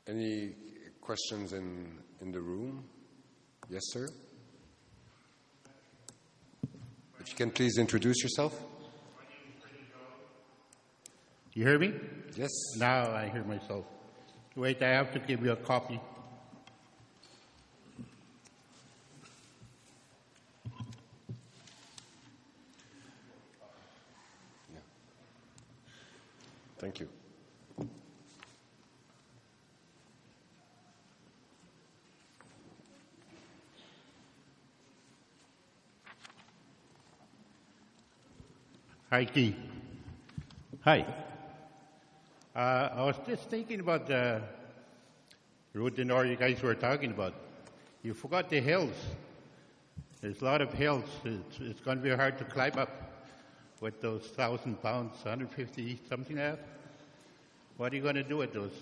Any questions in the room? Yes, sir. If you can please introduce yourself. You hear me? Yes. Now I hear myself. Wait, I have to give you a copy. Yeah. Thank you. Hi, Guy. Hi. I was just thinking about the Route du Nord you guys were talking about. You forgot the hills. There's a lot of hills. It's going to be hard to climb up with those 1,000 pounds, 150, something like that. What are you going to do with those?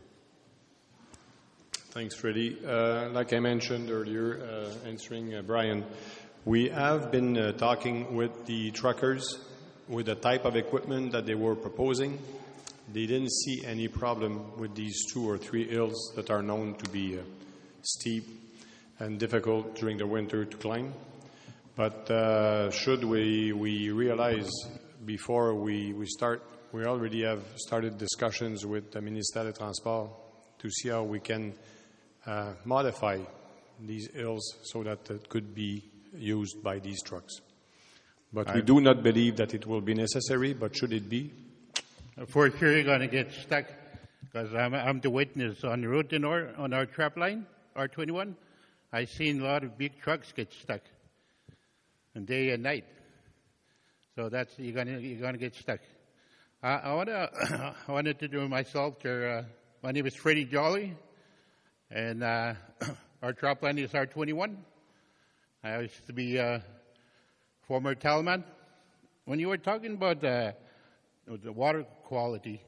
Thanks, Freddie. Like I mentioned earlier, answering Brian, we have been talking with the truckers with the type of equipment that they were proposing. They didn't see any problem with these 2 or 3 hills that are known to be steep and difficult during the winter to climb. But should we realize before we start, we already have started discussions with the Ministère des Transports to see how we can modify these hills so that it could be used by these trucks. But we do not believe that it will be necessary, but should it be? For sure you're going to get stuck, because I'm the witness on the Route du Nord, on our trap line, R21. I've seen a lot of big trucks get stuck, and day and night. So that's you're gonna get stuck. I want to introduce myself. My name is Freddie Jolly, and our trap line is R21. I used to be former talman. When you were talking about the water quality,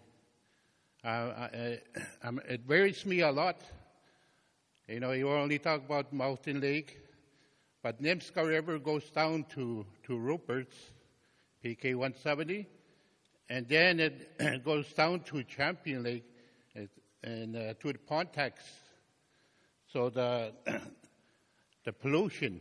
it worries me a lot. You know, you only talk about Mountain Lake, but Nemska River goes down to Rupert's, PK 170, and then it goes down to Champion Lake and to the Pontax. So the pollution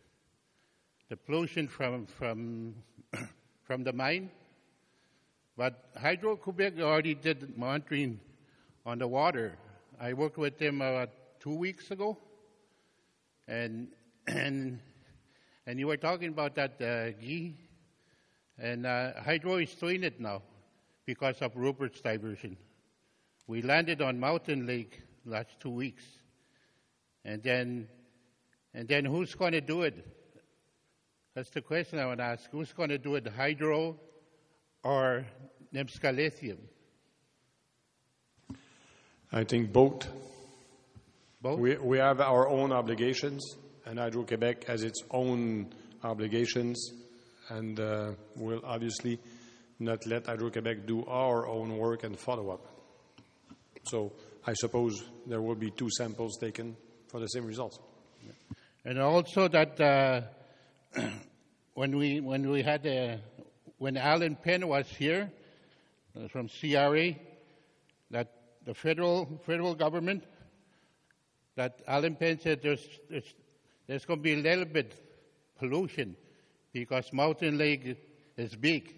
from the mine. But Hydro-Quebec already did monitoring on the water. I worked with them 2 weeks ago, and you were talking about that, Guy, and Hydro is doing it now because of Rupert's diversion. We landed on Mountain Lake last 2 weeks, and then who's going to do it? That's the question I want to ask. Who's going to do it, Hydro or Nemska Lithium? I think both. Both? We have our own obligations, and Hydro-Quebec has its own obligations, and we'll obviously not let Hydro-Quebec do our own work and follow-up. So I suppose there will be 2 samples taken for the same results. And also that when Alan Penn was here from CRA, that the federal government, that Alan Penn said there's going to be a little bit pollution because Mountain Lake is big.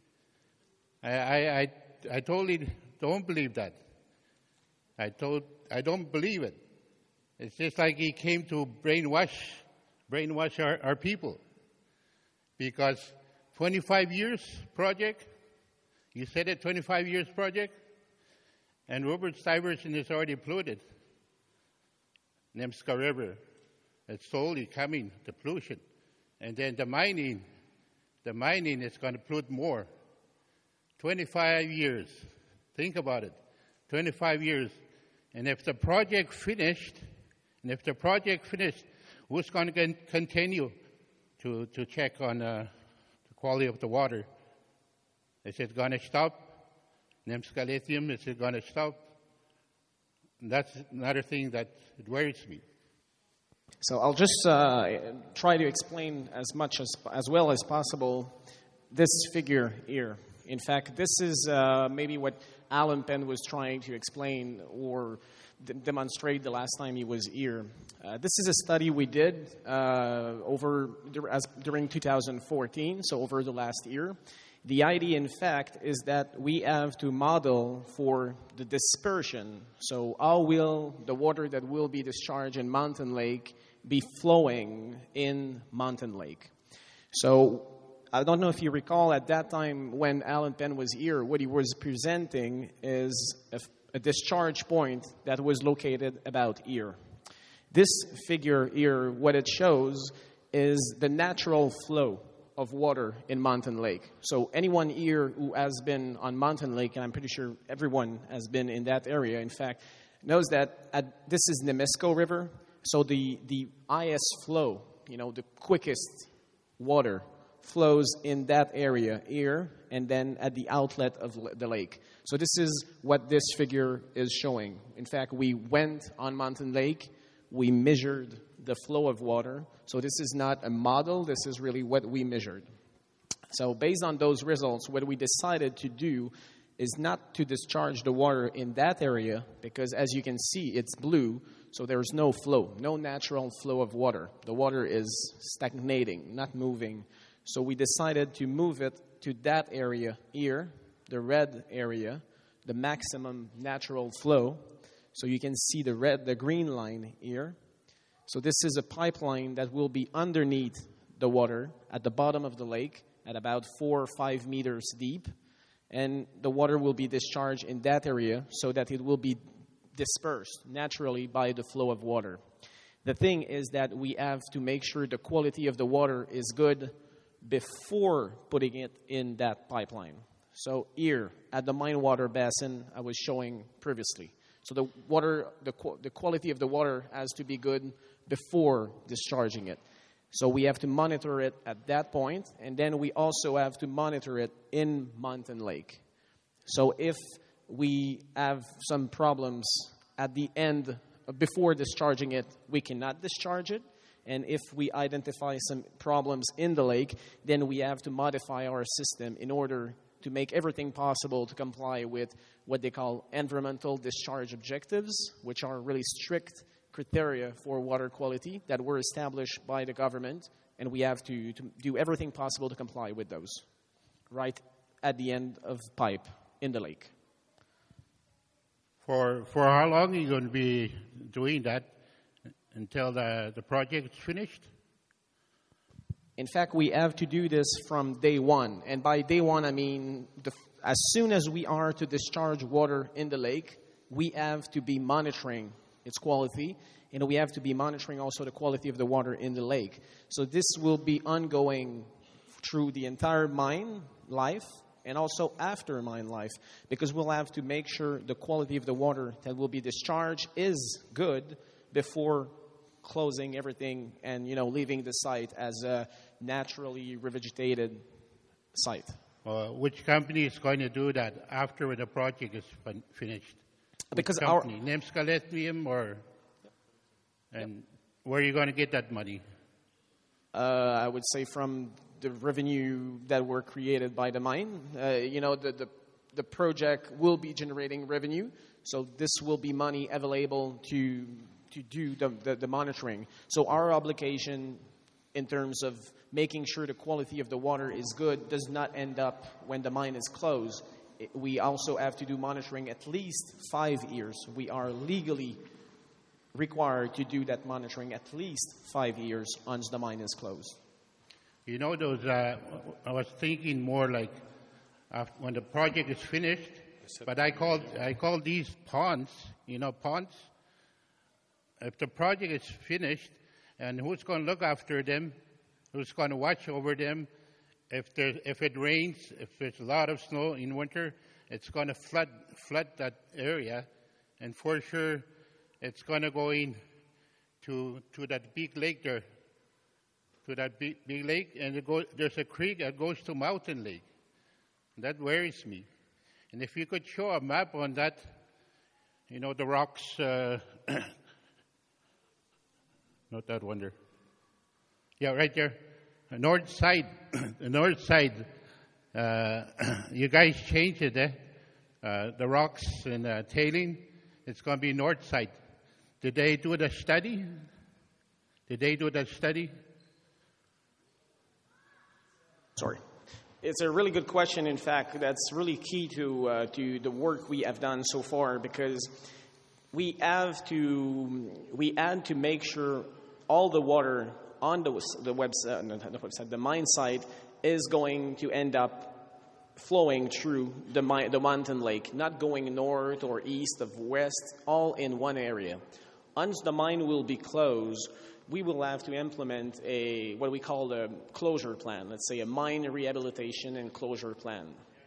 I totally don't believe that. I don't believe it. It's just like he came to brainwash our people. Because 25 years project, you said it, 25 years project, and Rupert's diversion is already polluted. Nemska River, it's slowly coming, the pollution. And then the mining is going to pollute more. 25 years, think about it, 25 years. And if the project finished, who's going to continue to check on the quality of the water? Is it going to stop? Nemska Lithium, is it going to stop? And that's another thing that it worries me. So I'll just try to explain as well as possible this figure here. In fact, this is maybe what Alan Penn was trying to explain or demonstrate the last time he was here. This is a study we did during 2014, so over the last year. The idea, in fact, is that we have to model for the dispersion. So how will the water that will be discharged in Mountain Lake be flowing in Mountain Lake? So I don't know if you recall at that time when Alan Penn was here, what he was presenting is a discharge point that was located about here. This figure here, what it shows is the natural flow of water in Mountain Lake. So anyone here who has been on Mountain Lake, and I'm pretty sure everyone has been in that area, in fact, knows that this is Nemisco River. So the highest flow, the quickest water flows in that area here and then at the outlet of the lake. So this is what this figure is showing. In fact, we went on Mountain Lake, we measured the flow of water. So this is not a model, this is really what we measured. So based on those results, what we decided to do is not to discharge the water in that area, because as you can see, it's blue, so there's no flow, no natural flow of water. The water is stagnating, not moving. So we decided to move it to that area here, the red area, the maximum natural flow. So you can see the green line here. So this is a pipeline that will be underneath the water at the bottom of the lake at about 4 or 5 meters deep. And the water will be discharged in that area so that it will be dispersed naturally by the flow of water. The thing is that we have to make sure the quality of the water is good before putting it in that pipeline. So here at the mine water basin I was showing previously. So the quality of the water has to be good before discharging it. So we have to monitor it at that point, and then we also have to monitor it in Mountain Lake. So if we have some problems at the end, before discharging it, we cannot discharge it. And if we identify some problems in the lake, then we have to modify our system in order to make everything possible to comply with what they call environmental discharge objectives, which are really strict criteria for water quality that were established by the government, and we have to do everything possible to comply with those right at the end of pipe in the lake. For how long are you going to be doing that? Until the project is finished? In fact, we have to do this from day one. And by day one, I mean as soon as we are to discharge water in the lake, we have to be monitoring its quality, and we have to be monitoring also the quality of the water in the lake. So this will be ongoing through the entire mine life and also after mine life, because we'll have to make sure the quality of the water that will be discharged is good before closing everything and, leaving the site as a naturally revegetated site. Which company is going to do that after the project is finished? Because our Nemska Lithium, and where are you going to get that money? I would say from the revenue that were created by the mine. The project will be generating revenue, so this will be money available to do the monitoring. So our obligation in terms of making sure the quality of the water is good does not end up when the mine is closed. We also have to do monitoring at least 5 years. We are legally required to do that monitoring at least 5 years once the mine is closed. Those. I was thinking more like when the project is finished, but I call these ponds. Ponds. If the project is finished, and who's going to look after them? Who's going to watch over them? If it rains, if there's a lot of snow in winter, it's going to flood that area, and for sure, it's going to go in to that big lake there, to that big lake, and there's a creek that goes to Mountain Lake. That worries me. And if you could show a map on that, the rocks. Not that one there. Yeah, right there. The north side. The north side. You guys changed it, the rocks and tailing, it's going to be north side. Did they do the study? Sorry. It's a really good question. In fact, that's really key to the work we have done so far, because we had to make sure all the water on the website, the mine site, is going to end up flowing through the mountain lake, not going north or east of west, all in one area. Once the mine will be closed, we will have to implement what we call a closure plan. Let's say a mine rehabilitation and closure plan.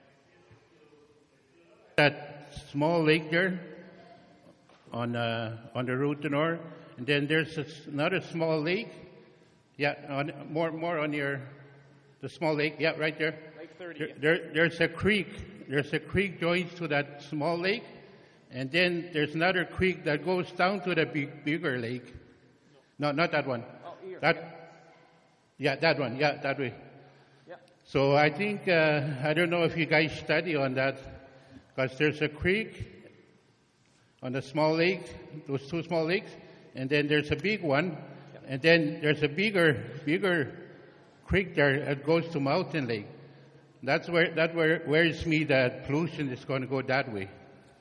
That small lake there on the route to north, and then there's another small lake. Yeah, more on the small lake. Yeah, right there. Lake 30. There's a creek. There's a creek joins to that small lake, and then there's another creek that goes down to the bigger lake. No, not that one. Oh, here. That one. Yeah, that way. Yeah. So I think, I don't know if you guys study on that, because there's a creek on the small lake, those two small lakes, and then there's a big one, and then there's a bigger creek there that goes to Mountain Lake. That worries me that pollution is going to go that way.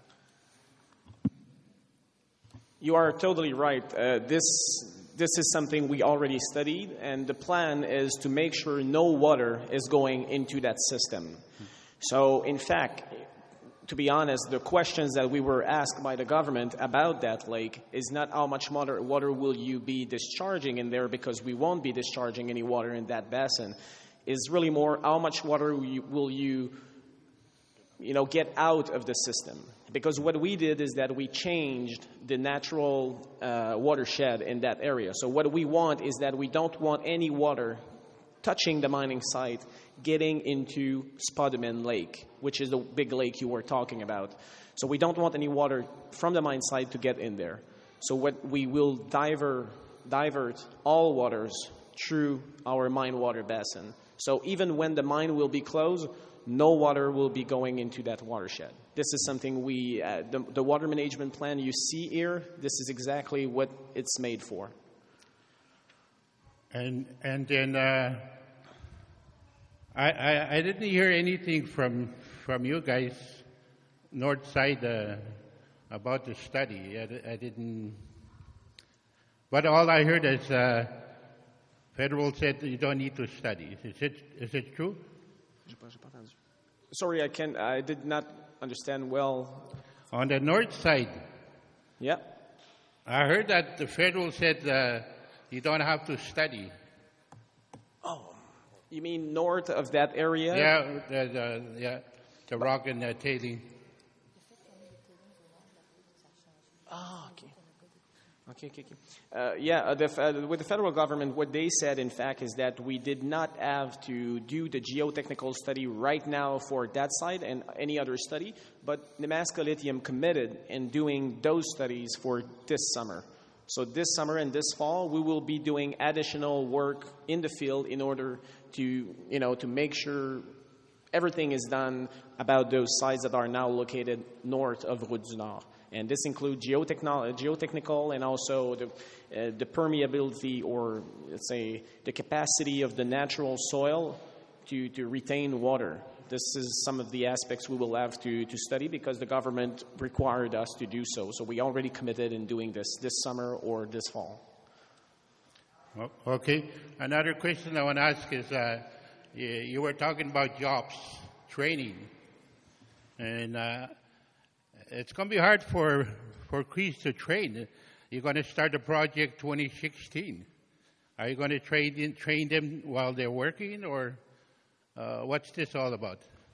You are totally right. This is something we already studied, and the plan is to make sure no water is going into that system. So, in fact, to be honest, the questions that we were asked by the government about that lake is not how much water will you be discharging in there, because we won't be discharging any water in that basin. Is really more how much water will you get out of the system. Because what we did is that we changed the natural watershed in that area. So what we want is that we don't want any water touching the mining site getting into Spodumene Lake, which is the big lake you were talking about. So we don't want any water from the mine site to get in there. So what we will divert all waters through our mine water basin. So even when the mine will be closed, no water will be going into that watershed. This is something the water management plan you see here, this is exactly what it's made for. And then I didn't hear anything from you guys, north side, about the study. I didn't. But all I heard is federal said you don't need to study. Is it true? Sorry, I did not understand well. On the north side. Yeah. I heard that the federal said you don't have to study. Oh, you mean north of that area? Yeah, the rock and the tailing. Oh, okay. With the federal government, what they said, in fact, is that we did not have to do the geotechnical study right now for that site and any other study, but Nemaska Lithium committed in doing those studies for this summer. So this summer and this fall, we will be doing additional work in the field in order to make sure everything is done about those sites that are now located north of Route du Nord. And this includes geotechnical and also the permeability, or let's say the capacity of the natural soil to retain water. This is some of the aspects we will have to study because the government required us to do so. So we already committed in doing this summer or this fall. Okay. Another question I want to ask is, you were talking about jobs, training, and it's going to be hard for Crees to train. You're going to start a project 2016. Are you going to train them while they're working, or what's this all about?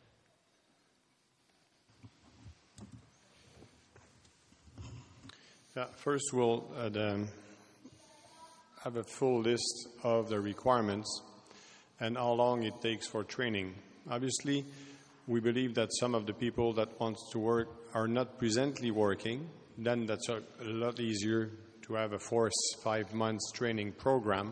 First, we'll have a full list of the requirements and how long it takes for training. Obviously, we believe that some of the people that want to work are not presently working. Then that's a lot easier to have a 4-5 months training program.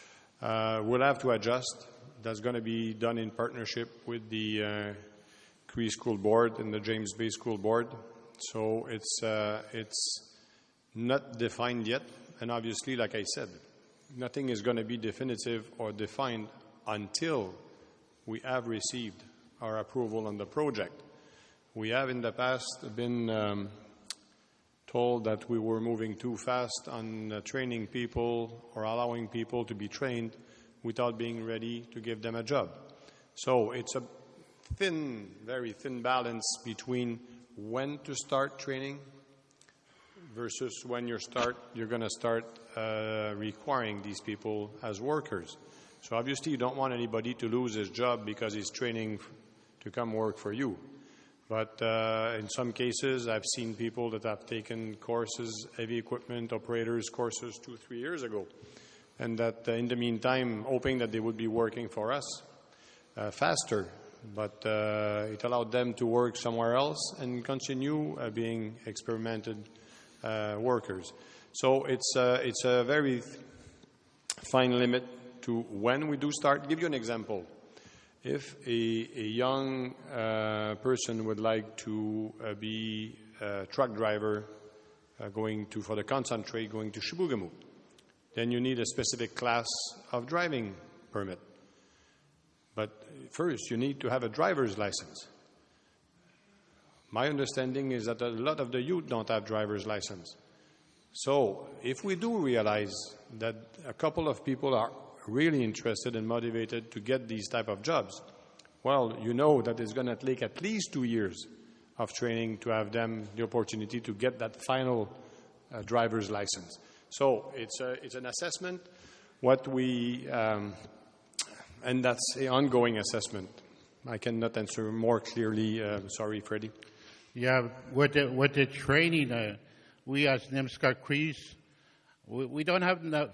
We'll have to adjust. That's going to be done in partnership with the Cree School Board and the James Bay School Board. So it's not defined yet. And obviously, like I said, nothing is going to be definitive or defined until we have received our approval on the project. We have in the past been told that we were moving too fast on training people or allowing people to be trained without being ready to give them a job. So it's a very thin balance between when to start training versus when you're going to start requiring these people as workers. So obviously you don't want anybody to lose his job because he's training to come work for you. But in some cases, I've seen people that have taken courses, heavy equipment operators courses 2-3 years ago, and that in the meantime, hoping that they would be working for us faster, but it allowed them to work somewhere else and continue being experimented workers. So it's a very fine limit to when we do start. Give you an example. If a young person would like to be a truck driver for the concentrate going to Chibougamau, then you need a specific class of driving permit. But first, you need to have a driver's license. My understanding is that a lot of the youth don't have driver's license. So if we do realize that a couple of people are really interested and motivated to get these type of jobs, well, you know that it's going to take at least 2 years of training to have them the opportunity to get that final driver's license. So it's an assessment. And that's an ongoing assessment. I cannot answer more clearly. Sorry, Freddie. Yeah, with the training, we as Nemska Crees, we don't have enough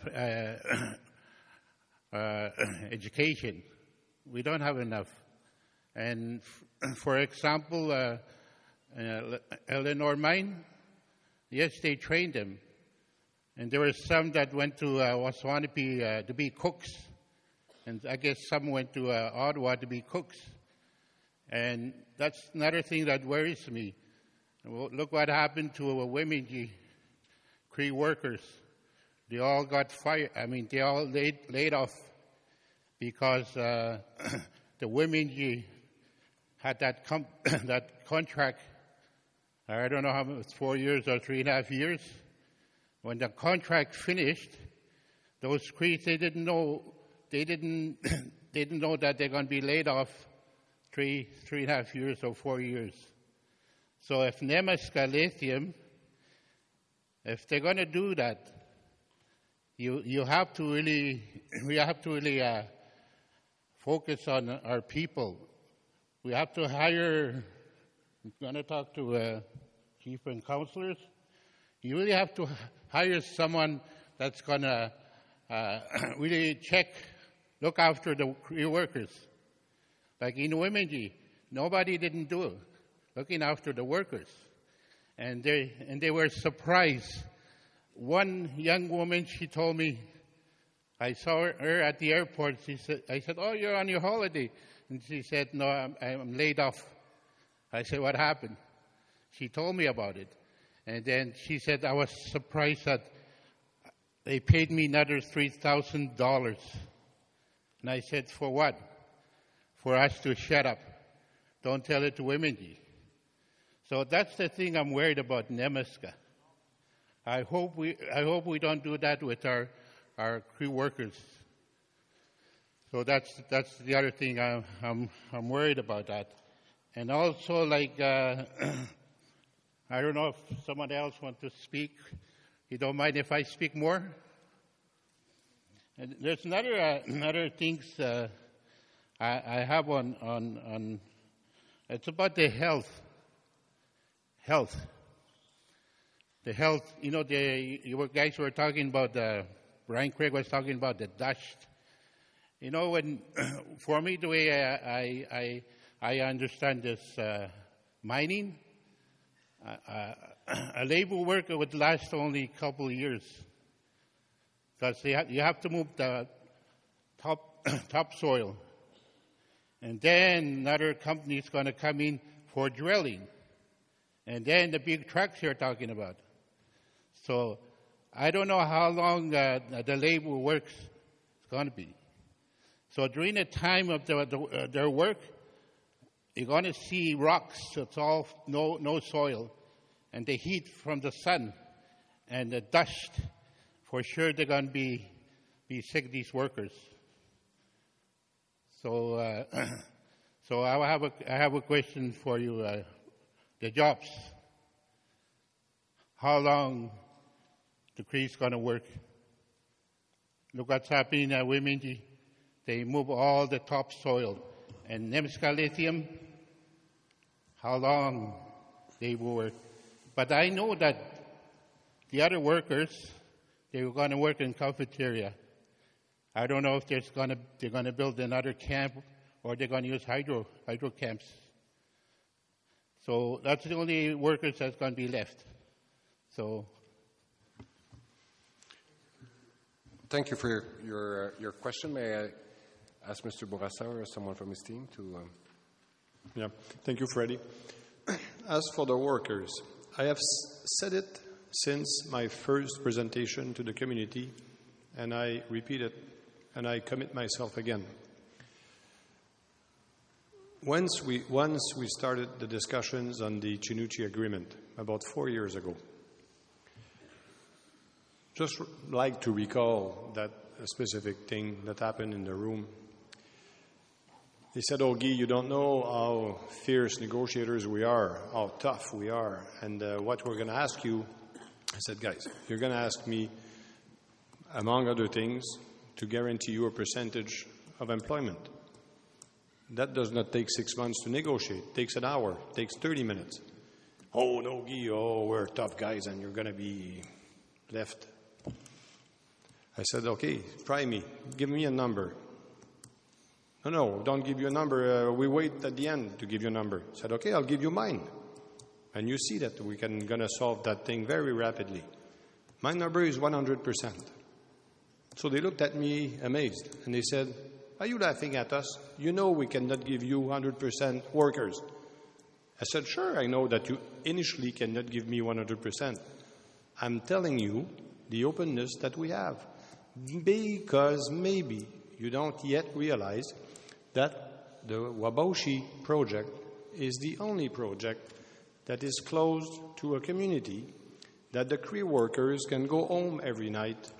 education. We don't have enough. And for example, Eleanor Mine, yes, they trained them. And there were some that went to Waswanipi to be cooks. And I guess some went to Ottawa to be cooks. And that's another thing that worries me. Well, look what happened to Wimigi Cree workers. They all got fired. I mean, they all laid off because the Wimigi had that contract. I don't know how much, 4 years or 3.5 years. When the contract finished, those Crees, they didn't know that they're going to be laid off 3.5 years or 4 years. So if Nemaska Lithium, if they're going to do that, we have to really focus on our people. We have to hire. I'm going to talk to chief and councillors. You really have to hire someone that's going to really look after the Cree workers. Like in Wimigi, nobody didn't do it, looking after the workers. And they were surprised. One young woman, she told me, I saw her at the airport. I said, "Oh, you're on your holiday." And she said, "No, I'm laid off." I said, "What happened?" She told me about it. And then she said, "I was surprised that they paid me another $3,000. And I said, "For what?" "For us to shut up. Don't tell it to Wimigi." So that's the thing I'm worried about Nemaska. I hope we don't do that with our Cree workers. So that's the other thing I'm worried about that. And also, like I don't know if someone else wants to speak. You don't mind if I speak more? And there's another things I have on. It's about the health. The health. You know, you guys were talking about Brian Craig was talking about the dust. You know, for me, the way I understand this mining, a labor worker would last only a couple of years because you have to move the topsoil, and then another company is going to come in for drilling. And then the big trucks you're talking about. So I don't know how long the labor works is going to be. So during the time of their work, you're going to see rocks. It's all no soil. And the heat from the sun and the dust, for sure they're going to be sick, these workers. So so I have a question for you. The jobs. How long the Cree's going to work? Look what's happening at Wimindi. They move all the topsoil. And Nemaska Lithium, how long they will work. But I know that the other workers, they were going to work in cafeteria. I don't know if they're going to build another camp or they're going to use hydro camps. So that's the only workers that's going to be left. So, Thank you for your question. May I ask Mr. Bourassa or someone from his team to... Yeah, thank you, Freddie. As for the workers, I have said it since my first presentation to the community, and I repeat it, and I commit myself again. Once we started the discussions on the Chinuchi agreement about 4 years ago, just like to recall that specific thing that happened in the room. He said, "Oh, Guy, you don't know how fierce negotiators we are, how tough we are, and what we're going to ask you." I said, "Guys, you're going to ask me, among other things, to guarantee you a percentage of employment. That does not take 6 months to negotiate. It takes an hour. It takes 30 minutes. Oh, no, Guy, we're tough guys and you're going to be left." I said, "Okay, try me. Give me a number." No, don't give you a number. We wait at the end to give you a number. I said, "Okay, I'll give you mine. And you see that we're going to solve that thing very rapidly. My number is 100%. So they looked at me amazed and they said, "Are you laughing at us? You know we cannot give you 100% workers." I said, "Sure, I know that you initially cannot give me 100%. I'm telling you the openness that we have. Because maybe you don't yet realize that the Waboshi project is the only project that is closed to a community that the Cree workers can go home every night,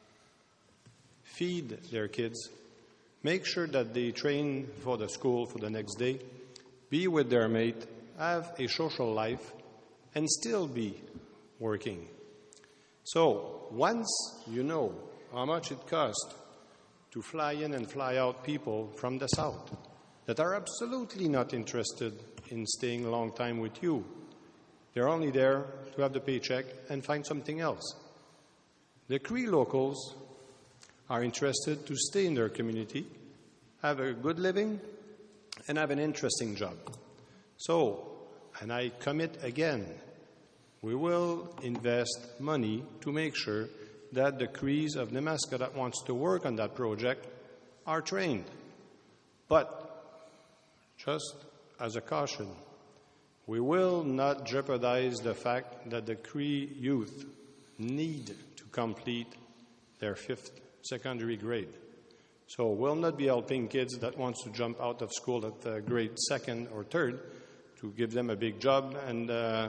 feed their kids, make sure that they train for the school for the next day, be with their mate, have a social life, and still be working." So once you know how much it costs to fly in and fly out people from the South that are absolutely not interested in staying a long time with you, they're only there to have the paycheck and find something else. The Cree locals are interested to stay in their community, have a good living, and have an interesting job. So, and I commit again, we will invest money to make sure that the Crees of Nemaska that wants to work on that project are trained. But, just as a caution, we will not jeopardize the fact that the Cree youth need to complete their 5th secondary grade. So we'll not be helping kids that wants to jump out of school at grade 2nd or 3rd to give them a big job and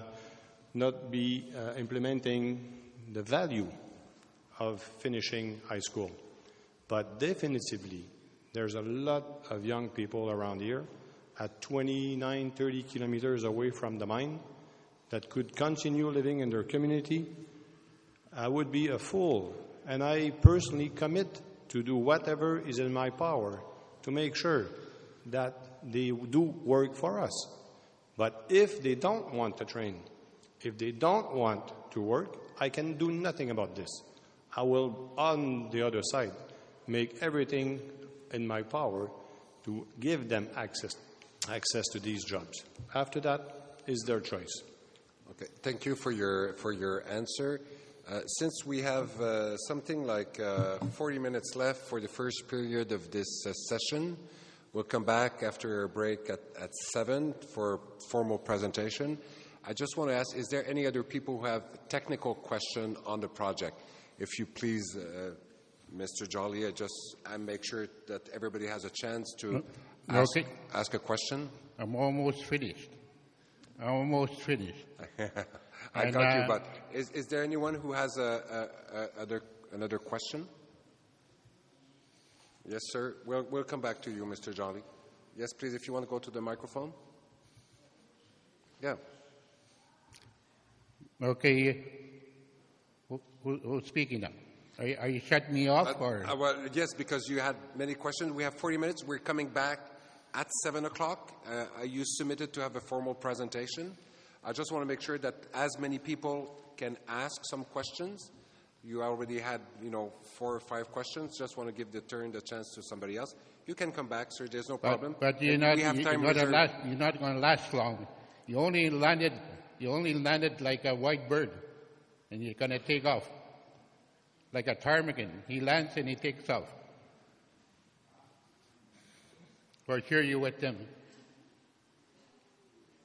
not be implementing the value of finishing high school. But definitively, there's a lot of young people around here at 29, 30 kilometers away from the mine that could continue living in their community. I would be a fool, and I personally commit to do whatever is in my power to make sure that they do work for us. But if they don't want to train, if they don't want to work, I can do nothing about this. I will, on the other side, make everything in my power to give them access to these jobs. After that is their choice. Okay, thank you for your answer. Since we have something like 40 minutes left for the first period of this session, We'll come back after a break at 7 for formal presentation. I just want to ask, is there any other people who have technical question on the project? If you please, Mr. Jolly, I make sure that everybody has a chance to ask a question. I'm almost finished. I got you, but is there anyone who has another question? Yes, sir. We'll come back to you, Mr. Jolly. Yes, please, if you want to go to the microphone. Yeah. Okay. Who's speaking now? Are you shutting me off? Or? Well, yes, because you had many questions. We have 40 minutes. We're coming back at 7 o'clock. You submitted to have a formal presentation. I just want to make sure that as many people can ask some questions. You already had, 4 or 5 questions. Just want to give the chance to somebody else. You can come back, sir. There's no problem. But you're not going to last long. You only landed like a white bird, and you're going to take off like a ptarmigan. He lands and he takes off. For sure, you're with them.